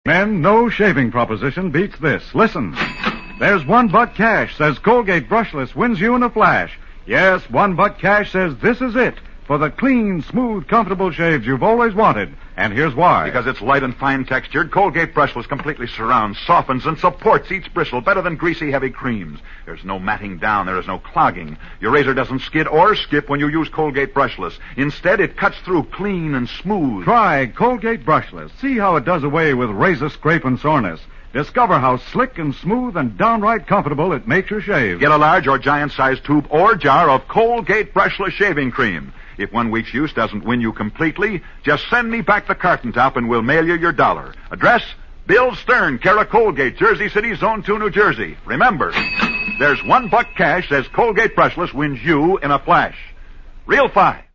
Men, no shaving proposition beats this. Listen. There's $1 cash, says Colgate Brushless wins you in a flash. Yes, $1 cash says this is it for the clean, smooth, comfortable shaves you've always wanted. And here's why. Because it's light and fine-textured, Colgate Brushless completely surrounds, softens, and supports each bristle better than greasy, heavy creams. There's no matting down. There is no clogging. Your razor doesn't skid or skip when you use Colgate Brushless. Instead, it cuts through clean and smooth. Try Colgate Brushless. See how it does away with razor scrape and soreness. Discover how slick and smooth and downright comfortable it makes your shave. Get a large or giant-sized tube or jar of Colgate Brushless shaving cream. If 1 week's use doesn't win you completely, just send me back the carton top and we'll mail you your $1. Address, Bill Stern, care of Colgate, Jersey City, Zone 2, New Jersey. Remember, there's $1 cash says Colgate Brushless wins you in a flash. Real fine.